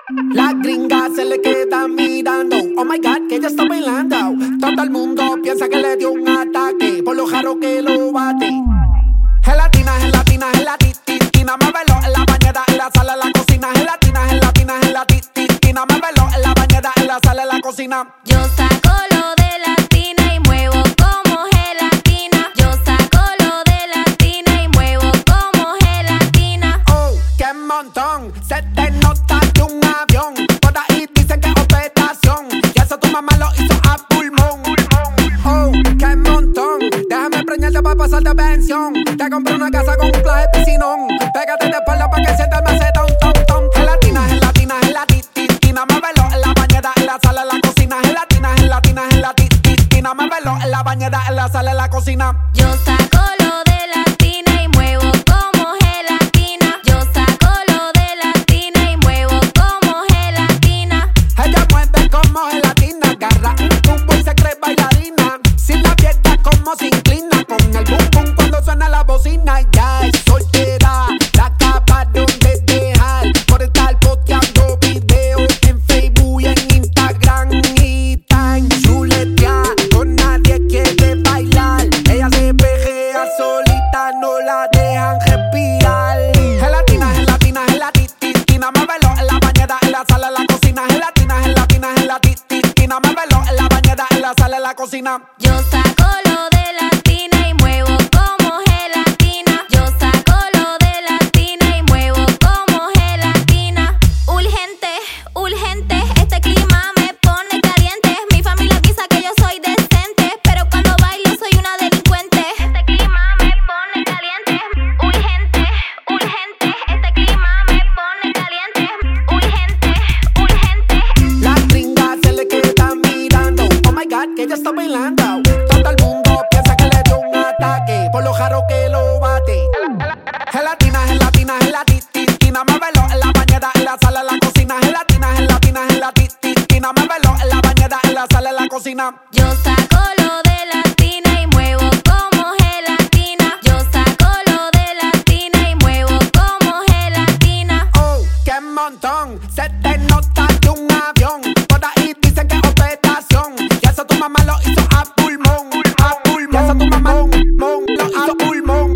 Las gringas se le quedan mirando. Oh my God, que ella está bailando. Todo el mundo piensa que le dio un ataque por lo jaro que lo bate. Gelatina, gelatina, gelatitina. Me velo en la bañera, en la sala, en la cocina. Gelatina, gelatina, gelatitina. Me velo en la bañera, en la sala, en la cocina. Yo saco lo de la tina y muevo como gelatina. Yo saco lo de la tina y muevo como gelatina. Oh, qué montón. Se te nota de un avión. Por ahí dicen que es operación. Y eso tu mamá lo hizo a pulmón. Oh, qué montón. Déjame preñarte para pasar de pensión. Te compré una casa con un plaje piscinón. Pégate de espalda pa' que sientas el macetón, tom, tom. Gelatina, gelatina, gelatitina. Me velo en la bañera, en la sala, en la cocina. Gelatina, gelatina, gelatitina. Me velo en la bañera, en la sala, en la cocina. Yo saco lo de la tina y muevo como gelatina. Yo saco lo de la tina y muevo como gelatina. Ella mueve como gelatina. Agarra un tubo y se cree bailarina. Sin la fiesta como se inclina. Con el boom boom cuando suena la bocina. Ya es soltera, la acabaron de dejar por estar posteando videos en Facebook y en Instagram. Y tan chuletea, con nadie quiere bailar. Ella se pejea solita, no la dejan respirar. Gelatina, gelatina, gelatitina. Me velo en la bañera, en la sala, en la cocina. Gelatina, gelatina, gelatitina. Me velo en la bañera, en la sala, en la cocina. Yo saco lo de la tina y muevo como gelatina. Yo saco lo de la tina y muevo como gelatina. Urgente, urgente, este clima me pone caliente. Mi familia piensa que yo soy decente, pero cuando bailo soy una delincuente. Este clima me pone caliente. Urgente, urgente, este clima me pone caliente. Urgente, urgente. Las gringas se le quedan mirando. Oh my God, que ella está bailando. Todo el mundo piensa que le dio un ataque por lo jaro que lo bate. Gelatina, gelatina, gelatitina. Me velo en la bañera, en la sala, en la cocina. Gelatina, gelatina, gelatitina. Me velo en la bañera, en la sala, en la cocina. Yo saco lo de la tina y muevo como gelatina. Yo saco lo de la tina y muevo como gelatina. Oh, qué montón. Se te nota de un avión. Por ahí dicen que es operación. Y eso tu mamá lo hizo a pulmón. A pulmón. Y eso tu mamá lo hizo a pulmón.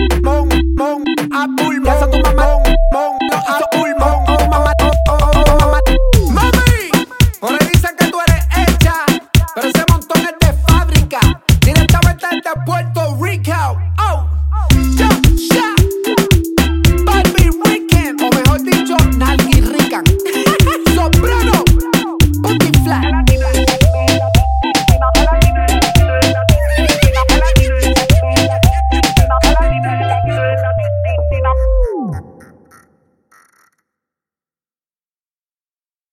A pulmón. Y eso tu mamá lo hizo a pulmón. Oh, mamá, oh, mamá. Mami, por ahí dicen que tú eres hecha, pero ese montón es de fábrica. Directamente desde Puerto Rico. Oh, ya, ya. Barbie Rican, o mejor dicho, Nalgi Rican. Soprano, Booty Flat.